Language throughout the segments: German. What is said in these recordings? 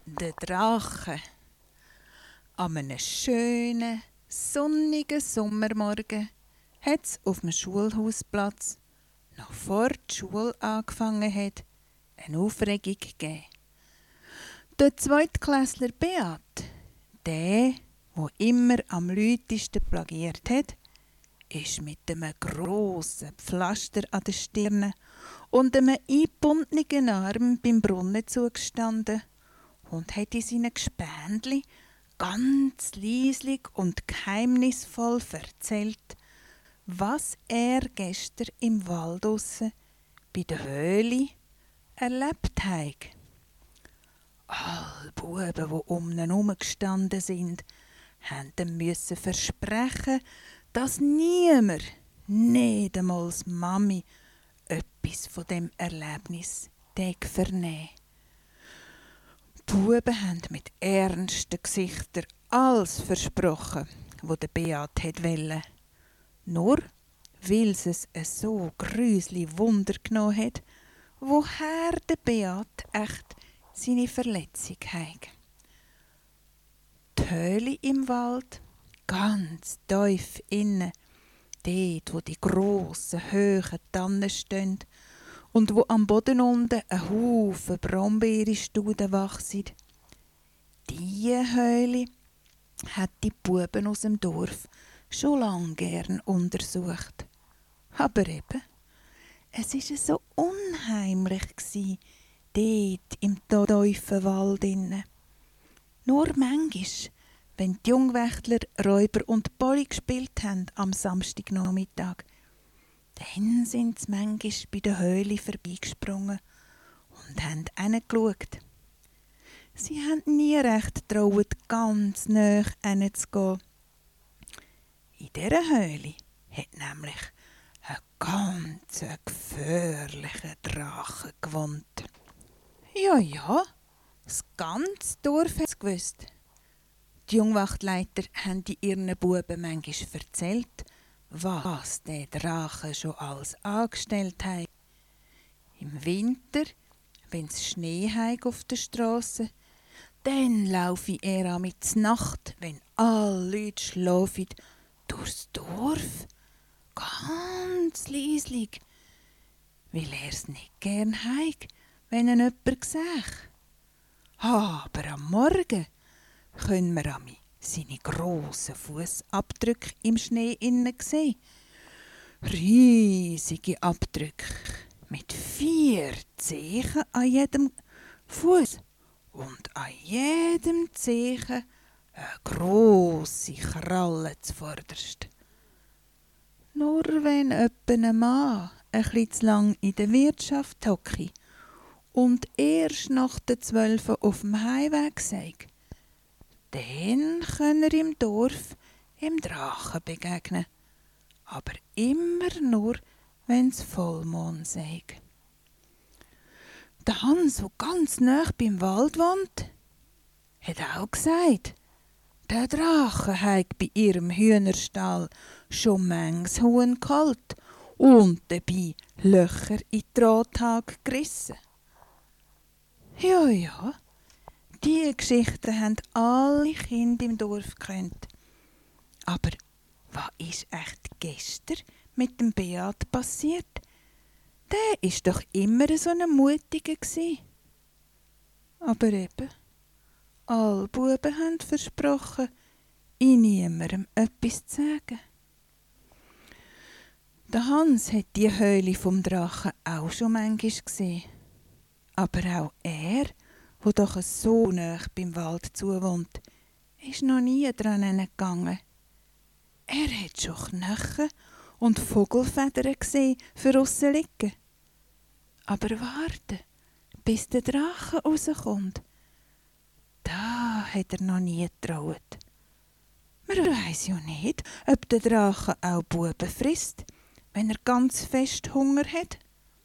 Der Drache. An einem schönen, sonnigen Sommermorgen hat es auf dem Schulhausplatz, noch vor die Schule angefangen hat, eine Aufregung gegeben. Der Zweitklässler Beat, der immer am lautesten plagiert hat, ist mit einem grossen Pflaster an der Stirn und einem eingebundenen Arm beim Brunnen zugestanden und hat in seinen Gespendli ganz leislich und geheimnisvoll erzählt, was er gestern im Wald draussen bei der Höhle erlebt hat. Alle Buben, die um ihn herum gestanden sind, mussten versprechen, dass niemand, nicht einmal die Mami, etwas von dem Erlebnis vernehmen. Die Buben haben mit ernsten Gesichtern alles versprochen, was der Beat wollte. Nur weil es so gruselig Wunder genommen hat, woher der Beat echt seine Verletzung hat. Die Höhle im Wald, ganz tief innen, dort, wo die grossen, hohen Tannen stehen und wo am Boden unten ein Haufen Brombeerstuden wachsen. Diese Höhle hat die Buben aus dem Dorf schon lange gern untersucht. Aber eben, es war so unheimlich dort im tiefen Wald innen. Nur manchmal, wenn die Jungwächtler Räuber und Polly gespielt haben am Samstagnachmittag, dann sind sie manchmal bei der Höhle vorbeigesprungen und haben hingeschaut. Sie haben nie recht getraut, ganz nahe hinzugehen. In dieser Höhle hat nämlich ein ganz gefährlicher Drache gewohnt. Ja, das ganze Dorf hat es gewusst. Die Jungwachtleiter haben ihren Buben manchmal erzählt, was der Drache schon alles angestellt hat. Im Winter, wenn es Schnee hat auf der Strasse, dann laufe er mit Nacht, wenn alle Leute schlafen, durchs Dorf, ganz leislich, weil er es nicht gern hat, wenn ihn jemand sieht. Aber am Morgen können wir seine grossen Fußabdrücke im Schnee innen sehen. Riesige Abdrücke mit 4 Zehen an jedem Fuß und an jedem Zehen eine grosse Kralle zuvorderst. Nur wenn ein Mann ein bisschen zu lang in der Wirtschaft hocke und erst nach den 12 auf dem Heimweg sei, dann kann er im Dorf im Drachen begegnen. Aber immer nur, wenn es Vollmond sei. Der Hans, der ganz nahe beim Wald wohnt, hat auch gesagt, der Drache hat bei ihrem Hühnerstall schon manches Huhn geholt und dabei Löcher in die Drahthaken gerissen. Ja, diese Geschichten haben alle Kinder im Dorf gekannt. Aber was ist echt gestern mit dem Beat passiert? Der war doch immer so ein Mutiger gsi. Aber eben, alle Buben haben versprochen, in niemandem etwas zu sagen. Der Hans hat die Höhle vom Drachen auch schon manchmal gesehen. Aber auch er, der doch so nahe beim Wald zuwohnt, ist noch nie dran gegangen. Er hat schon Knochen und Vogelfedern gesehen für draussen liegen. Aber warte, bis der Drache rauskommt. Da hat er noch nie getraut. Man weiss ja nicht, ob der Drache auch Buben frisst, wenn er ganz fest Hunger hat.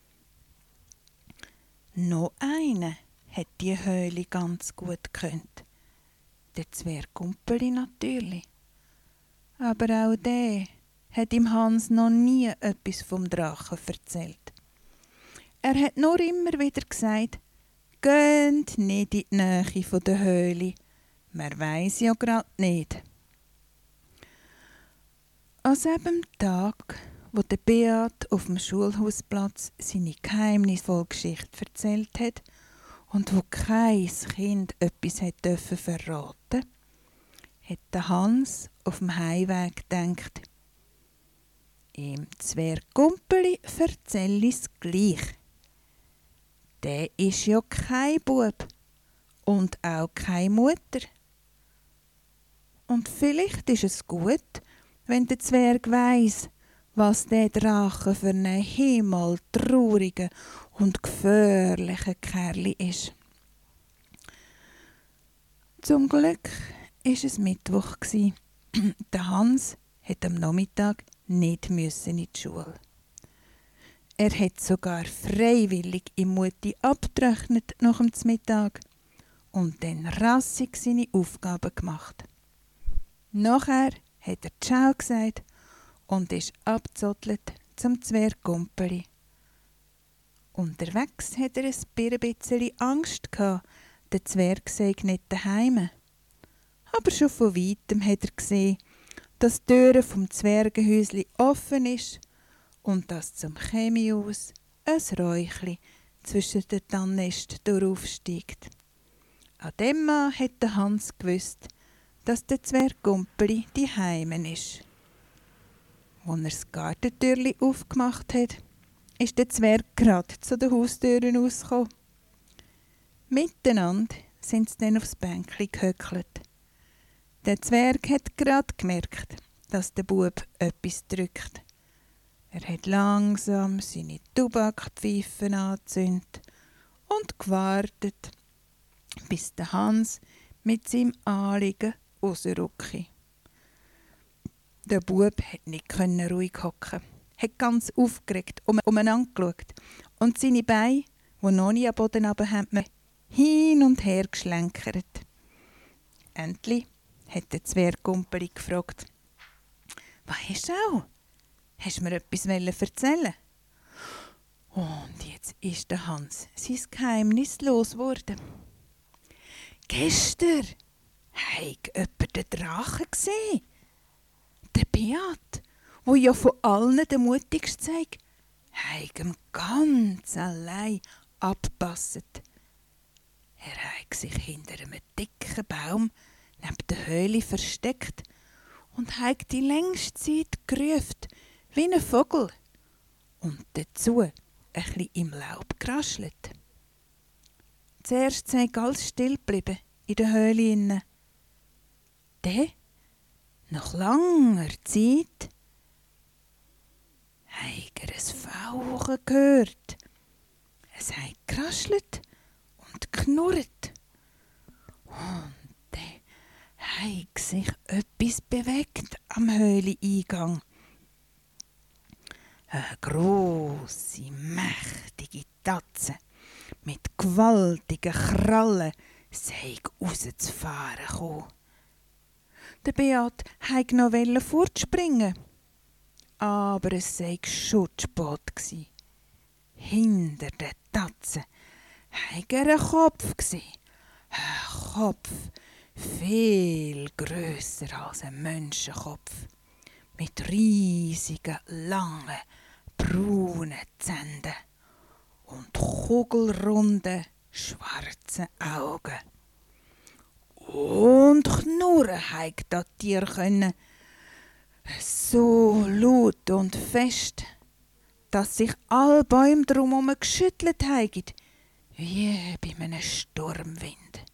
Noch einer hat die Höhle ganz gut gekannt. Der Zwergkumpeli natürlich. Aber auch der hat ihm Hans noch nie etwas vom Drachen erzählt. Er hat nur immer wieder gesagt, geht nicht in die Nähe von der Höhle. Man weiss ja grad nicht. An diesem Tag, wo der Beat auf dem Schulhausplatz seine geheimnisvolle Geschichte erzählt hat und wo kein Kind etwas dürfen verraten, hat der Hans auf dem Heimweg gedacht: Im Zwergkumpeli erzähl ich's gleich. Der ist ja kein Bub und auch keine Mutter. Und vielleicht ist es gut, wenn der Zwerg weiss, was der Drache für einen himmeltraurigen und gefährlichen Kerl ist. Zum Glück war es Mittwoch. Der Hans musste am Nachmittag nicht in die Schule. Er hat sogar freiwillig im Mutti abgerechnet nach dem Mittag und dann rassig seine Aufgaben gemacht. Nachher hat er Ciao gesagt und ist abgezottelt zum Zwergkumpeli. Unterwegs hat er ein bisschen Angst gehabt, der Zwerg sei nicht daheim. Aber schon von weitem hat er gesehen, dass die Tür vom Zwergenhäusli offen ist und dass zum Chemius ein Räuchli zwischen den Tannästen durchaufsteigt. An dem Mann hat der Hans gewusst, dass der Zwergkumpeli daheim ist. Als er das Gartentürli aufgemacht hat, ist der Zwerg gerade zu den Haustüren rausgekommen. Miteinander sind sie dann aufs Bänkli gehöckelt. Der Zwerg hat gerade gemerkt, dass der Bub etwas drückt. Er hat langsam seine Tabakpfeifen angezündet und gewartet, bis der Hans mit seinem Anliegen rausrückte. Der Bub konnte nicht ruhig hocken, hat ganz aufgeregt umeinander geschaut und seine Beine, die noch nicht am Boden runterhängen, hin und her geschlenkert. Endlich hat der Zwergkumpeli gefragt: «Was hast du auch? Hast du mir etwas erzählen?» Und jetzt ist der Hans sein Geheimnis losgeworden. «Gestern hat jemand den Drachen gesehen. Der Beat, der ja von allen der mutigste sei, hat ihm ganz allein abgepasset. Er hat sich hinter einem dicken Baum neben der Höhle versteckt und hat die längste Zeit gerufen, wie ein Vogel, und dazu ein bisschen im Laub geraschelt. Zuerst sei alles still geblieben in der Höhle inne. Dann, nach langer Zeit, hat er ein Fauchen gehört. Es hat geraschelt und knurrt. Und dann hat sich etwas bewegt am Höhleneingang. Eine grosse, mächtige Tatze mit gewaltigen Krallen sei rauszufahren gekommen. Der Beat wollte noch fortspringen, aber es sei schon zu spät gsi. Hinter der Tatze war ein Kopf gsi. Ein Kopf viel grösser als ein Menschenkopf, mit riesigen, langen, braunen Zähnen und kugelrunden, schwarzen Augen. Und knurren hat das Tier können, so laut und fest, dass sich alle Bäume drumherum geschüttelt haben, wie bei einem Sturmwind.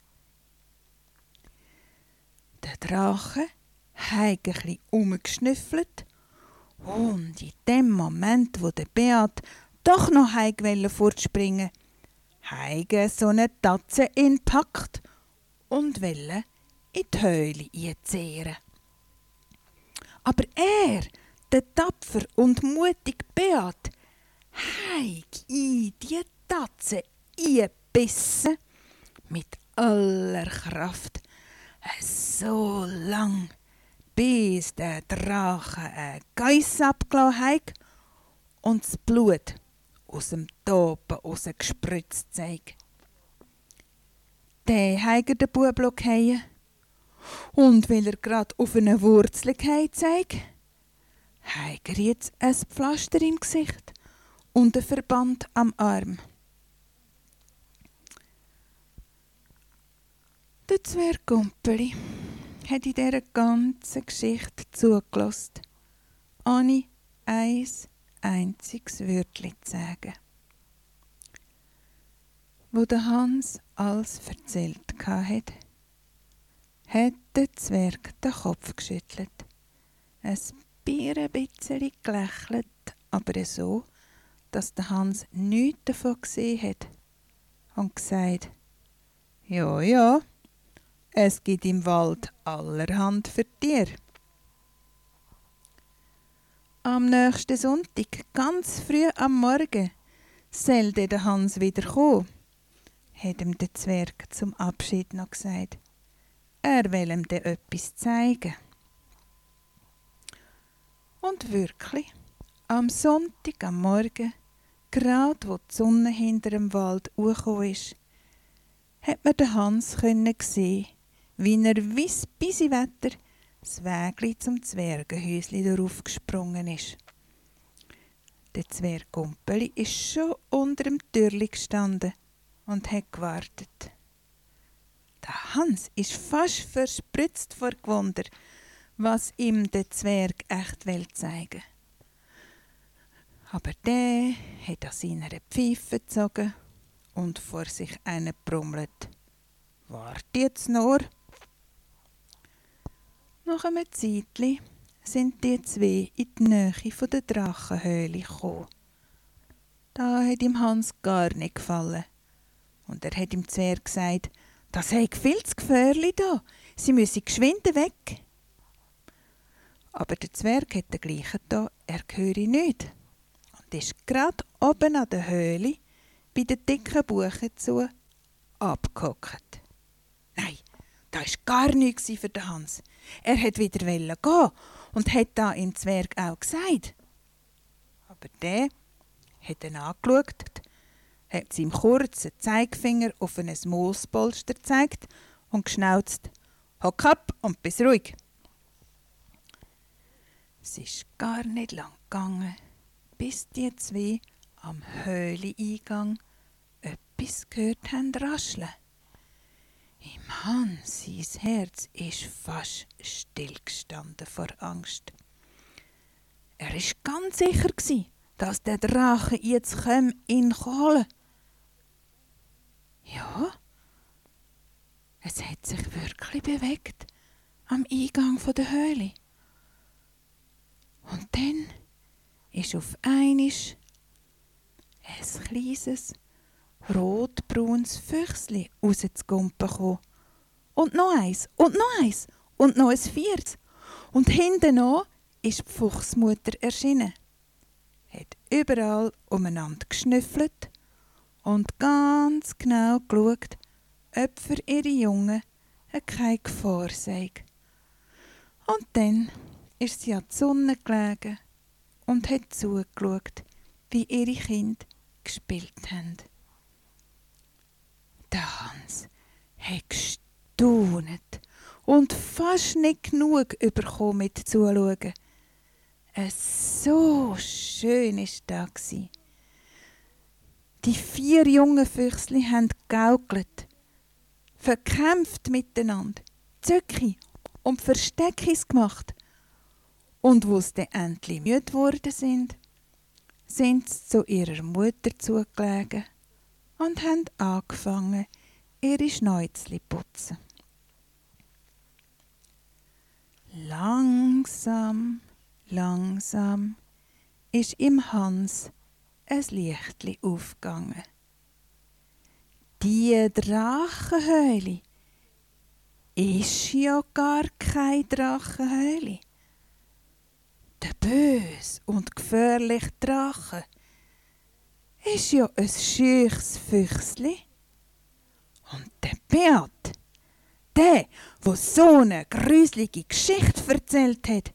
Der Drache hat ein bisschen umgeschnüffelt und in dem Moment, wo der Beat doch noch fortspringen wollte, hat so eine Tatze ihn gepackt und wollte in die Höhle einzehren. Aber er, der tapfer und mutige Beat, hat in die Tatze eingebissen mit aller Kraft, so lang, bis der Drache einen Geiss abgelassen hat und das Blut aus dem Topen rausgespritzt sei. der heige den Bub fallen. Und weil er grad auf eine Wurzel gefallen zeigt, heige er jetzt ein Pflaster im Gesicht und einen Verband am Arm. Der Zwerg Gumpeli hat in dieser ganzen Geschichte zugelassen, ohne ein einziges Wörtchen zu sagen. Wo der Hans alles erzählt hatte, hat der Zwerg den Kopf geschüttelt, ein bisschen gelächelt, aber so, dass der Hans nichts davon gesehen hat, und gesagt: Ja, ja, es gibt im Wald allerhand für Tiere. Am nächsten Sonntag, ganz früh am Morgen, soll der Hans wieder kommen, hat ihm der Zwerg zum Abschied noch gesagt. Er will ihm dann etwas zeigen. Und wirklich, am Sonntag am Morgen, gerade wo die Sonne hinter dem Wald hochgekommen ist, hat man den Hans sehen, wie er weiss Bisiwetter das Wägli zum Zwergenhäusli darauf gesprungen ist. Der Zwerg Gumpeli ist schon unter dem Türli gestanden und hat gewartet. Der Hans ist fast verspritzt vor Gewunder, was ihm der Zwerg echt zeigen will. Aber der hat an seiner Pfeife gezogen und vor sich einen brummelt. Wart jetzt nur! Nach einem Zeitli sind die zwei in die Nähe der Drachenhöhle gekommen. Da hat ihm Hans gar nicht gefallen. Und er hat ihm Zwerg gesagt, das sei viel zu gefährlich da, sie müssen geschwind weg. Aber der Zwerg hat den gleichen da, er höre nicht. Und ist gerade oben an der Höhle bei den dicken Buchen zu abgehockt. Nein, das war gar nichts für den Hans. Er wollte wieder gehen und hat da im Zwerg auch gesagt. Aber der hat ihn angeschaut, hat seinem kurzen Zeigefinger auf ein Moospolster gezeigt und geschnauzt: Hock ab und bist ruhig. Es ist gar nicht lang gegangen, bis die zwei am Höhleneingang etwas gehört haben rascheln. Im Hans sein Herz ist fast stillgestanden vor Angst. Er war ganz sicher, dass der Drache jetzt ihn holen. Ja, es hat sich wirklich bewegt am Eingang der Höhle. Und dann ist auf einmal ein kleines, rotbraunes Füchsli rauszukumpen gekommen. Und noch eins, und noch eins, und noch ein viertes. Und hinten an ist die Fuchsmutter erschienen. Hat überall umeinander geschnüffelt und ganz genau geschaut, ob für ihre Jungen keine Gefahr sei. Und dann ist sie an die Sonne gelegen und hat zugeschaut, wie ihre Kinder gespielt haben. Der Hans hat gestaunet und fast nicht genug bekommen mit zuschauen. So schön war das. Die 4 jungen Füchsli haben gegaukelt, verkämpft miteinander, Zöcki und Versteckis gemacht. Und wo sie dann endlich müde geworden sind sie zu ihrer Mutter zugelegen und haben angefangen, ihre Schnäuzli zu putzen. Langsam, langsam ist im Hans ein Lichtli aufgegangen. Die Drachenhöhle ist ja gar keine Drachenhöhle. Der böse und gefährliche Drache ist ja ein scheuches Füchsli. Und der Beat, der so eine gruselige Geschichte erzählt hat,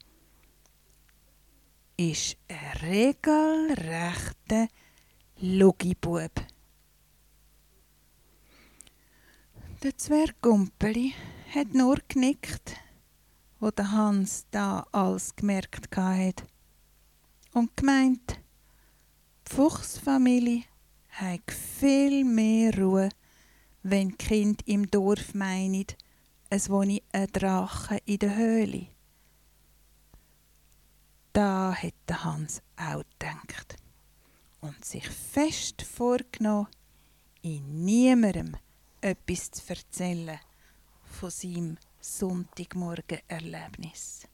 ist ein regelrechter Lugibub. Der Zwerg Gumpeli hat nur genickt, wo der Hans da alles gemerkt hat. Und gemeint, die Fuchsfamilie hat viel mehr Ruhe, wenn die Kinder im Dorf meinen, es wohne ein Drache in der Höhle. Da hat der Hans auch gedacht und sich fest vorgenommen, in niemandem etwas zu erzählen von seinem Sonntagmorgen-Erlebnis.